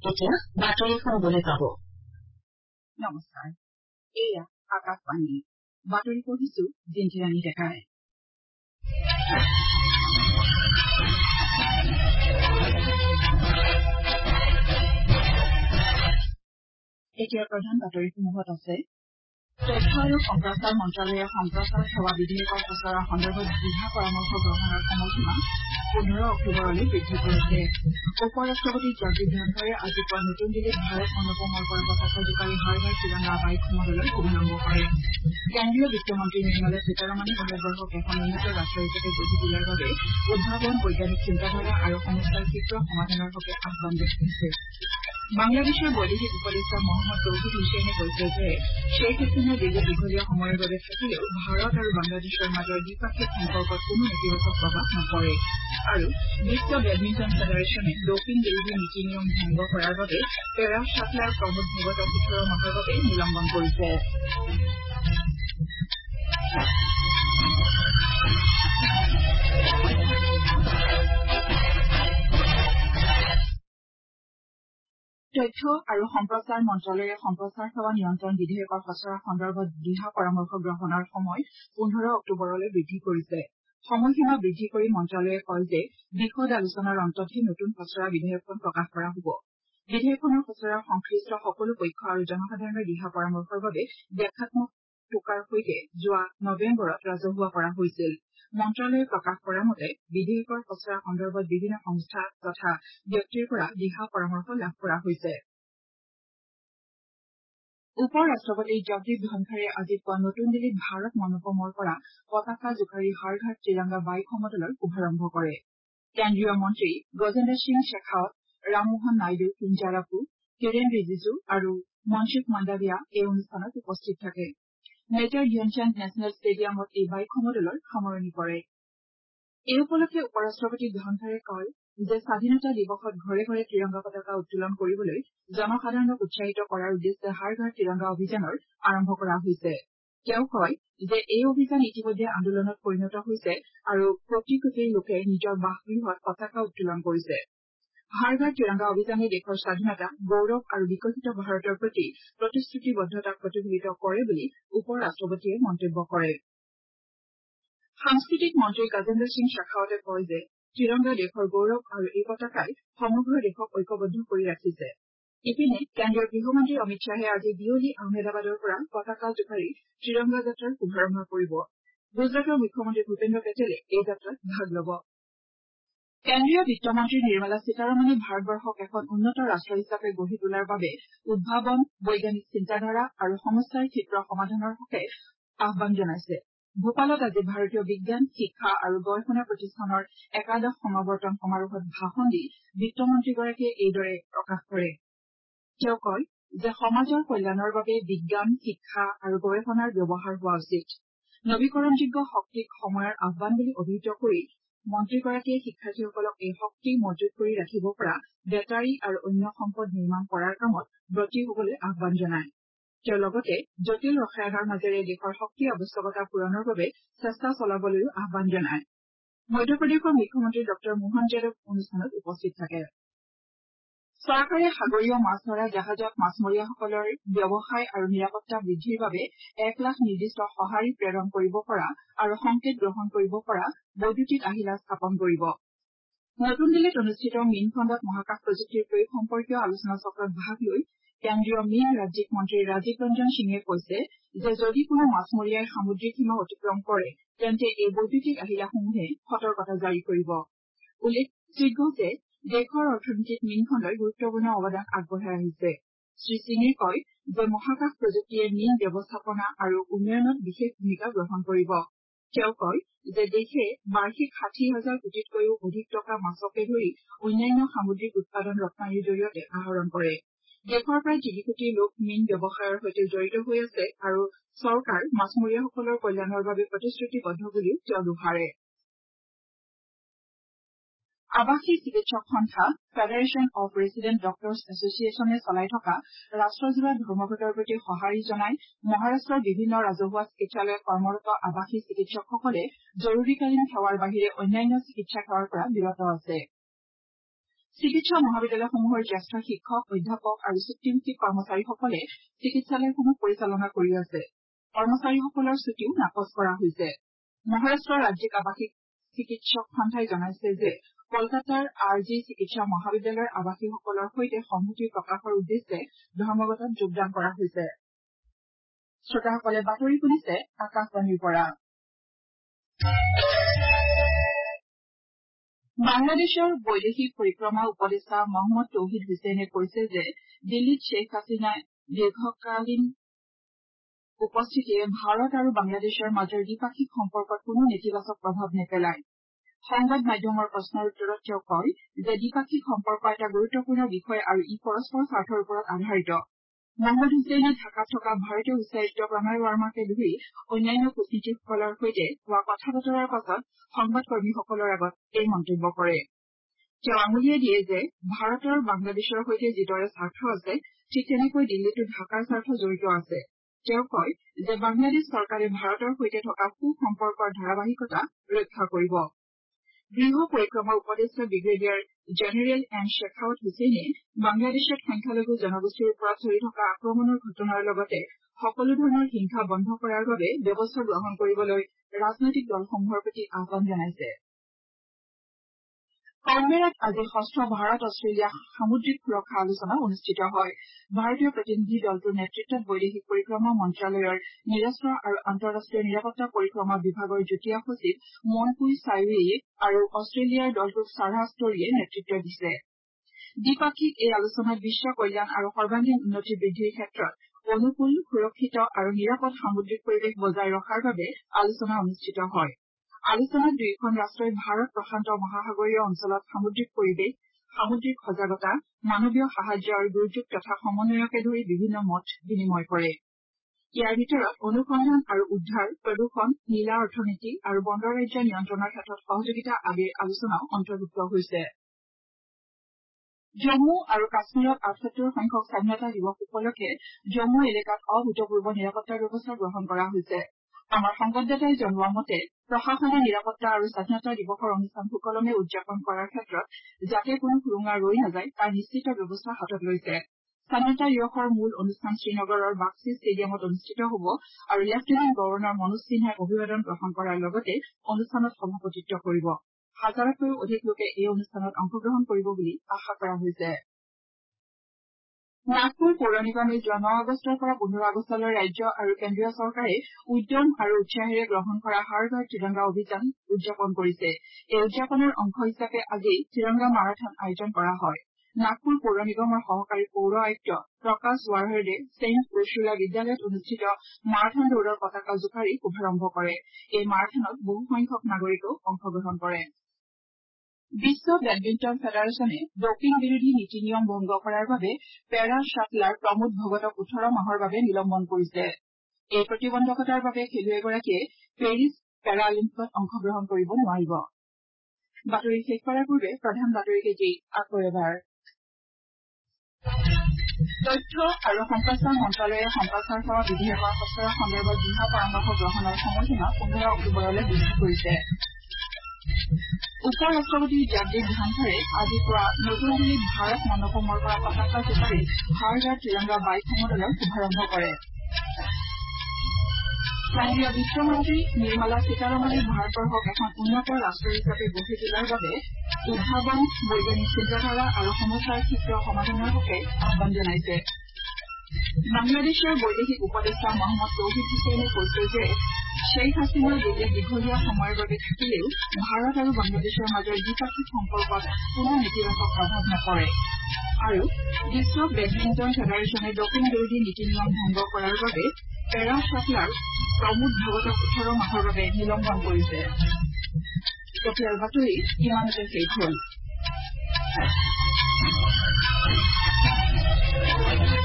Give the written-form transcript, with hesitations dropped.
এতিয়া বাতৰি শুনিবলৈ পাব। নমস্কাৰ, এয়া আকাশবাণী বাতৰি পঢ়িছো জিন্তিৰাণী ডেকাই। এতিয়া প্ৰধান বাতৰিসমূহত আছে তথ্য আৰু সম্প্ৰচাৰ মন্ত্ৰালয়ে সম্প্ৰচাৰ সেৱা বিধেয়কৰ খচৰা সন্দৰ্ভত দিহা পৰামৰ্শ গ্ৰহণৰ সময়সীমা 15 অক্টোবৰলৈ বৃদ্ধি কৰিছে। উপ ৰাষ্ট্ৰপতি জগদীপ ধনখৰে আজি পুৱা নতুন দিল্লীত ভাৰত অনুপমৰ পৰা পতাকা জোকাৰি হাৰ্ভাৰ্ড ত্ৰিৰংগা বাইক সমদলৰ শুভাৰম্ভ কৰে। কেন্দ্ৰীয় বিত্তমন্ত্ৰী নিৰ্মলা সীতাৰমণে ভাৰতবৰ্ষক এখন উন্নত ৰাষ্ট্ৰ হিচাপে গঢ়ি তোলাৰ বাবে উদ্ভাৱন, বৈজ্ঞানিক চিন্তাধাৰা আৰু সমস্যাৰ ক্ষীপ্ৰ সমাধানৰ হকে আহান জনাইছে। বাংলাদেশৰ বৈদেশিক উপদেষ্টা মহম্মদ তৌহিদ হুছেইনে কৈছে যে শ্বেখ হাছিনা দিল্লীত দীঘলীয়া সময়ৰ বাবে থাকিলেও ভাৰত আৰু বাংলাদেশৰ মাজৰ দ্বিপাক্ষিক সম্পৰ্কত কোনো নেতিবাচক প্ৰভাৱ নপৰে। আৰু বিশ্ব বেডমিণ্টন ফেডাৰেচনে ডপিং বিৰোধী নীতি নিয়ম ভংগ কৰাৰ বাবে পেৰা শ্বাটলাৰ প্ৰমোদ ভগতক 18 মাহৰ বাবে নিলম্বন কৰিছে। তথ্য আৰু সম্প্ৰচাৰ মন্ত্ৰালয়ে সম্প্ৰচাৰ সেৱা নিয়ন্ত্ৰণ বিধেয়কৰ খচৰা সন্দৰ্ভত দিহা পৰামৰ্শ গ্ৰহণৰ সময় 15 অক্টোবৰলৈ বৃদ্ধি কৰিছে। সময়সীমা বৃদ্ধি কৰি মন্ত্ৰালয়ে কয় যে বিশদ আলোচনাৰ অন্ততহে নতুন খচৰা বিধেয়কখন প্ৰকাশ কৰা হ'ব। বিধেয়কখনৰ খচৰা সংশ্লিষ্ট সকলো পক্ষ আৰু জনসাধাৰণৰ দিহা পৰামৰ্শৰ বাবে ব্যাখ্যাত্মক টোকাৰ সৈতে যোৱা নৱেম্বৰত ৰাজহুৱা কৰা হৈছিল। মন্ত্ৰালয়ে প্ৰকাশ কৰা মতে বিধেয়কৰ খচৰা সন্দৰ্ভত বিভিন্ন সংস্থা তথা ব্যক্তিৰ পৰা দিহা পৰামৰ্শ লাভ কৰা হৈছে। উপ ৰাষ্ট্ৰপতি জগদীপ ধনখৰে আজি পুৱা নতুন দিল্লীত ভাৰত মনোপমৰ পৰা পতাকা জোকাৰি হাৰঘাট ত্ৰিৰংগা বাইক সমদলৰ শুভাৰম্ভ কৰে। কেন্দ্ৰীয় মন্ত্ৰী গজেন্দ্ৰ সিং শেখাৱত, ৰামমোহন নাইডু, কিঞ্জাৰাপু, কিৰেণ ৰিজিজু আৰু মনসুখ মাণ্ডাভিয়া এই অনুষ্ঠানত উপস্থিত থাকে। মেজৰ ধ্যানচান্দ নেচনেল ষ্টেডিয়ামত এই বাইক সমদলৰ সামৰণি পৰে। এই উপলক্ষে উপ ৰাষ্ট্ৰপতি ধনখৰে কয় যে স্বাধীনতা দিৱসত ঘৰে ঘৰে ত্ৰিৰংগা পতাকা উত্তোলন কৰিবলৈ জনসাধাৰণক উৎসাহিত কৰাৰ উদ্দেশ্যে হাৰঘাট ত্ৰিৰংগা অভিযানৰ আৰম্ভ কৰা হৈছে। তেওঁ কয় যে এই অভিযান ইতিমধ্যে আন্দোলনত পৰিণত হৈছে আৰু কোটি কোটি লোকে নিজৰ বাসগৃহত পতাকা উত্তোলন কৰিছে। হাৰঘাট ত্ৰিৰংগা অভিযানে দেশৰ স্বাধীনতা, গৌৰৱ আৰু বিকশিত ভাৰতৰ প্ৰতি প্ৰতিশ্ৰুতিবদ্ধতাক প্ৰতিফলিত কৰে বুলি উপ ৰাষ্ট্ৰপতিয়ে মন্তব্য কৰে। সাংস্কৃতিক মন্ত্ৰী গজেন্দ্ৰ সিং শেখাৱতে কয় যে ত্ৰিৰংগা দেশৰ গৌৰৱ আৰু এই পতাকাই সমগ্ৰ দেশক ঐক্যবদ্ধ কৰি ৰাখিছে। ইপিনে কেন্দ্ৰীয় গৃহমন্ত্ৰী অমিত শ্বাহে আজি বিয়লি আহমেদাবাদৰ পৰা পতাকা জোকাৰি ত্ৰিৰংগা যাত্ৰাৰ শুভাৰম্ভ কৰিব। গুজৰাটৰ মুখ্যমন্ত্ৰী ভূপেন্দ্ৰ পেটেলে এই যাত্ৰাত ভাগ ল'ব। কেন্দ্ৰীয় বিত্তমন্ত্ৰী নিৰ্মলা সীতাৰমণে ভাৰতবৰ্ষক এখন উন্নত ৰাষ্ট্ৰ হিচাপে গঢ়ি তোলাৰ বাবে উদ্ভাৱন, বৈজ্ঞানিক চিন্তাধাৰা আৰু সমস্যাৰ ক্ষীপ্ৰ সমাধানৰ হকে আহান জনাইছে। ভূপালত আজি ভাৰতীয় বিজ্ঞান, শিক্ষা আৰু গৱেষণা প্ৰতিষ্ঠানৰ একাদশ সমাৱৰ্তন সমাৰোহত ভাষণ দি বিত্তমন্ত্ৰীগৰাকীয়ে এইদৰে প্ৰকাশ কৰে। তেওঁ কয় যে সমাজৰ কল্যাণৰ বাবে বিজ্ঞান, শিক্ষা আৰু গৱেষণাৰ ব্যৱহাৰ হোৱা উচিত। নবীকৰণযোগ্য শক্তিক সময়ৰ আহান বুলি অভিহিত কৰি মন্ত্ৰীগৰাকীয়ে শিক্ষাৰ্থীসকলক এই শক্তি মজুত কৰি ৰাখিব পৰা বেটাৰী আৰু অন্য সম্পদ নিৰ্মাণ কৰাৰ কামত ব্ৰতী হ'বলৈ আহান জনায়। তেওঁ লগতে জটিল ৰসায়নৰ মাজেৰে দেশৰ শক্তি আৱশ্যকতা পূৰণৰ বাবে চেষ্টা চলাবলৈও আহান জনায়। মধ্যপ্ৰদেশৰ মুখ্যমন্ত্ৰী ডঃ মোহন যাদৱ অনুষ্ঠানত উপস্থিত থাকে। চৰকাৰে সাগৰীয় মাছ ধৰা জাহাজত মাছমৰীয়াসকলৰ ব্যৱসায় আৰু নিৰাপত্তা বৃদ্ধিৰ বাবে 1 লাখ নিৰ্দিষ্ট সঁহাৰি প্ৰেৰণ কৰিব পৰা আৰু সংকেত গ্ৰহণ কৰিব পৰা বৈদ্যুতিক আহিলা স্থাপন কৰিব। নতুন দিল্লীত অনুষ্ঠিত মীন খণ্ডত মহাকাশ প্ৰযুক্তিৰ প্ৰয়োগ সম্পৰ্কীয় আলোচনাচক্ৰত ভাগ লৈ কেন্দ্ৰীয় মীন ৰাজ্যিক মন্ত্ৰী ৰাজীৱ ৰঞ্জন সিঙে কৈছে যে যদি কোনো মাছমৰীয়াই সামুদ্ৰিক সীমা অতিক্ৰম কৰে তেন্তে এই বৈদ্যুতিক আহিলাসমূহে সতৰ্কতা জাৰি কৰিব। উল্লেখযোগ্য যে দেশৰ অৰ্থনীতিত মীন খণ্ডই গুৰুত্বপূৰ্ণ অৱদান আগবঢ়াই আহিছে। শ্ৰীসিঙে কয় যে মহাকাশ প্ৰযুক্তিয়ে মীন ব্যৱস্থাপনা আৰু উন্নয়নত বিশেষ ভূমিকা গ্ৰহণ কৰিব। তেওঁ কয় যে দেশে বাৰ্ষিক 60,000 কোটিতকৈও অধিক টকা মাছকে ধৰি অন্যান্য সামুদ্ৰিক উৎপাদন ৰপ্তানিৰ জৰিয়তে আহৰণ কৰে। দেশৰ প্ৰায় 3 কোটি লোক মীন ব্যৱসায়ৰ সৈতে জড়িত হৈ আছে আৰু চৰকাৰ মাছমৰীয়াসকলৰ কল্যাণৰ বাবে প্ৰতিশ্ৰুতিবদ্ধ বুলিও তেওঁ দোহাৰে। আৱাসিক চিকিৎসক সন্থা ফেডাৰেচন অৱ ৰেচিডেণ্ট ডক্টৰ্ছ এছচিয়েশ্যনে চলাই থকা ৰাষ্ট্ৰজোৰা ধৰ্মঘটৰ প্ৰতি সঁহাৰি জনাই মহাৰাষ্ট্ৰৰ বিভিন্ন ৰাজহুৱা চিকিৎসালয়ত কৰ্মৰত আৱাসিক চিকিৎসকসকলে জৰুৰীকালীন সেৱাৰ বাহিৰে অন্যান্য চিকিৎসা সেৱাৰ পৰা বিৰত আছে। চিকিৎসা মহাবিদ্যালয়সমূহৰ জ্যেষ্ঠ শিক্ষক অধ্যাপক আৰু চুক্তিভিত্তিক কৰ্মচাৰীসকলে চিকিৎসালয়সমূহ পৰিচালনা কৰি আছে। কৰ্মচাৰীসকলৰ ছুটিও নাকচ কৰা হৈছে। মহাৰাষ্ট্ৰৰ ৰাজ্যিক আৱাসিক চিকিৎসক সন্থাই জনাইছে যে কলকাতাৰ আৰ জি চিকিৎসা মহাবিদ্যালয়ৰ আৱাসীসকলৰ সৈতে সংহতি প্ৰকাশৰ উদ্দেশ্যে ধৰ্মঘটত যোগদান কৰা হৈছে। শ্ৰোতাসকলে বাতৰি শুনিছে আকাশবাণীৰ পৰা। বাংলাদেশৰ বৈদেশিক পৰিক্ৰমা উপদেষ্টা মহম্মদ তৌহিদ হুছেইনে কৈছে যে দিল্লীত শ্বেখ হাছিনাৰ দীৰ্ঘকালীন উপস্থিতিয়ে ভাৰত আৰু বাংলাদেশৰ মাজৰ দ্বিপাক্ষিক সম্পৰ্কত কোনো নেতিবাচক প্ৰভাৱ নেপেলায়। সংবাদ মাধ্যমৰ প্ৰশ্নৰ উত্তৰত তেওঁ কয় যে দ্বিপাক্ষিক সম্পৰ্ক এটা গুৰুত্বপূৰ্ণ বিষয় আৰু ই পৰস্পৰ স্বাৰ্থৰ ওপৰত আধাৰিত। মহম্মদ হুছেইনে ঢাকাত থকা ভাৰতীয় উচ্চায়ুক্ত প্ৰণয় বাৰ্মাকে ধৰি অন্যান্য কূটনীতিকসকলৰ সৈতে হোৱা কথা বতৰাৰ পাছত সংবাদকৰ্মীসকলৰ আগত এই মন্তব্য কৰে। তেওঁ আঙুলিয়াই দিয়ে যে ভাৰতৰ বাংলাদেশৰ সৈতে যিদৰে স্বাৰ্থ আছে ঠিক তেনেকৈ দিল্লীতো ঢাকাৰ স্বাৰ্থ জড়িত আছে। তেওঁ কয় যে বাংলাদেশ চৰকাৰে ভাৰতৰ সৈতে থকা সুসম্পৰ্কৰ ধাৰাবাহিকতা ৰক্ষা কৰিব। গৃহ পৰিক্ৰমা উপদেষ্টা ব্ৰিগেডিয়াৰ জেনেৰেল এম শেখাৱত হুছেইনে বাংলাদেশত সংখ্যালঘু জনগোষ্ঠীৰ ওপৰত চলি থকা আক্ৰমণৰ ঘটনাৰ লগতে সকলো ধৰণৰ হিংসা বন্ধ কৰাৰ বাবে ব্যৱস্থা গ্ৰহণ কৰিবলৈ ৰাজনৈতিক দলসমূহৰ প্ৰতি আহ্বান জনাইছে। কানবেৰাত আজি ষষ্ঠ ভাৰত অষ্ট্ৰেলিয়া সামুদ্ৰিক সুৰক্ষা আলোচনা অনুষ্ঠিত হয়। ভাৰতীয় প্ৰতিনিধি দলটোৰ নেতৃত্বত বৈদেশিক পৰিক্ৰমা মন্ত্ৰালয়ৰ নিৰস্ত্ৰ আৰু আন্তঃৰাষ্ট্ৰীয় নিৰাপত্তা পৰিক্ৰমা বিভাগৰ যুটীয়া সচিব মনকুই চাইৱেয়ে আৰু অষ্ট্ৰেলিয়াৰ দলটোক চাৰা ষ্টৰীয়ে নেতৃত্ব দিছে। দ্বিপাক্ষিক এই আলোচনাত বিশ্ব কল্যাণ আৰু সৰ্বাংগীন উন্নতি বৃদ্ধিৰ ক্ষেত্ৰত অনুকূল, সুৰক্ষিত আৰু নিৰাপদ সামুদ্ৰিক পৰিৱেশ বজাই ৰখাৰ বাবে আলোচনা অনুষ্ঠিত হয়। আলোচনাত দুয়োখন ৰাষ্ট্ৰই ভাৰত প্ৰশান্ত মহাসাগৰীয় অঞ্চলত সামুদ্ৰিক পৰিৱেশ, সামুদ্ৰিক সজাগতা, মানৱীয় সাহায্য আৰু দুৰ্যোগ তথা সমন্বয়কে ধৰি বিভিন্ন মত বিনিময় কৰে। ইয়াৰ ভিতৰত অনুসন্ধান আৰু উদ্ধাৰ, প্ৰদূষণ, নীলা অৰ্থনীতি আৰু বন্দৰ ৰাজ্য নিয়ন্ত্ৰণৰ ক্ষেত্ৰত সহযোগিতা আদিৰ আলোচনাও অন্তৰ্ভুক্ত হৈছে। জম্মু আৰু কাশ্মীৰত ৭৮ সংখ্যক স্বাধীনতা দিৱস উপলক্ষে জম্মু এলেকাত অভূতপূৰ্ব নিৰাপত্তা ব্যৱস্থা গ্ৰহণ কৰা হৈছে। আমাৰ সংবাদদাতাই জনোৱা মতে প্ৰশাসনে নিৰাপত্তা আৰু স্বাধীনতা দিৱসৰ অনুষ্ঠান সুকলমে উদযাপন কৰাৰ ক্ষেত্ৰত যাতে কোনো সুৰুঙা ৰৈ নাযায় তাৰ নিশ্চিত ব্যৱস্থা হাতত লৈছে। স্বাধীনতা দিৱসৰ মূল অনুষ্ঠান শ্ৰীনগৰৰ বাক্সী ষ্টেডিয়ামত অনুষ্ঠিত হ'ব আৰু লেফটেনেণ্ট গভৰ্ণৰ মনোজ সিনহাই অভিবাদন গ্ৰহণ কৰাৰ লগতে অনুষ্ঠানত সভাপতিত্ব কৰিব। হাজাৰতকৈও অধিক লোকে এই অনুষ্ঠানত অংশগ্ৰহণ কৰিব বুলি আশা কৰা হৈছে। নাগপুৰ পৌৰ নিগমে যোৱা ৯ আগষ্টৰ পৰা ১৫ আগষ্টলৈ ৰাজ্য আৰু কেন্দ্ৰীয় চৰকাৰে উদ্যম আৰু উৎসাহেৰে গ্ৰহণ কৰা হৰ ঘৰ তিৰংগা অভিযান উদযাপন কৰিছে। এই উদযাপনৰ অংশ হিচাপে আজি তিৰংগা মাৰাথন আয়োজন কৰা হয়। নাগপুৰ পৌৰ নিগমৰ সহকাৰী পৌৰ আয়ুক্ত প্ৰকাশ ৱাৰহেডে ছেইণ্ট উৰ্চুলা বিদ্যালয়ত অনুষ্ঠিত মাৰাথন দৌৰৰ পতাকা জোকাৰি শুভাৰম্ভ কৰে। এই মাৰাথনত বহু সংখ্যক নাগৰিকেও অংশগ্ৰহণ কৰে। বিশ্ব বেডমিণ্টন ফেডাৰেচনে ডপিং বিৰোধী নীতি নিয়ম ভংগ কৰাৰ বাবে পেৰা শ্বাটলাৰ প্ৰমোদ ভগতক ১৮ মাহৰ বাবে নিলম্বন কৰিছে। এই প্ৰতিবন্ধকতাৰ বাবে খেলুৱৈগৰাকীয়ে পেৰিছ পেৰা অলিম্পিকত অংশগ্ৰহণ কৰিব নোৱাৰিব। বাতৰি শেষ কৰাৰ পূৰ্বে প্ৰধান বাতৰিকেইটি আকৌ এবাৰ। তথ্য আৰু সম্প্ৰচাৰ মন্ত্ৰালয়ে সম্প্ৰচাৰ সেৱা বিধেয়কৰ খচৰা সন্দৰ্ভত দিহা পৰামৰ্শ গ্ৰহণৰ সময়সীমা ১৫ অক্টোবৰলৈ বৃদ্ধি কৰিছে। উপ ৰাষ্ট্ৰপতি জগদীপ ধনখৰে আজি পুৱা নতুন দিল্লীত ভাৰত মণ্ডপমৰ পৰা পতাকা জোকাৰি হৰ ঘৰ তিৰংগা বাইক সমদলৰ শুভাৰম্ভ কৰে। কেন্দ্ৰীয় বিত্তমন্ত্ৰী নিৰ্মলা সীতাৰমণে ভাৰতবৰ্ষক এখন উন্নত ৰাষ্ট্ৰ হিচাপে গঢ়ি তোলাৰ বাবে উদ্ভাৱন, বৈজ্ঞানিক চিন্তাধাৰা আৰু সমস্যাৰ ক্ষীপ্ৰ সমাধানৰ হকে আহ্বান জনাইছে। বাংলাদেশৰ বৈদেশিক উপদেষ্টা মহম্মদ তৌহিদ হুছেইনে কৈছে যে শ্বেখ হাছিনা দিল্লীত দীঘলীয়া সময়ৰ বাবে থাকিলেও ভাৰত আৰু বাংলাদেশৰ মাজৰ দ্বিপাক্ষিক সম্পৰ্কত কোনো নেতিবাচক প্ৰভাৱ নপৰে। আৰু বিশ্ব বেডমিণ্টন ফেডাৰেচনে ডপিং বিৰোধী নীতি নিয়ম ভংগ কৰাৰ বাবে পেৰা শ্বাটলাৰ প্ৰমোদ ভগতক ১৮ মাহৰ বাবে নিলম্বন কৰিছে। এতিয়াৰ বাতৰি ইমানতে শেষ হ'ল।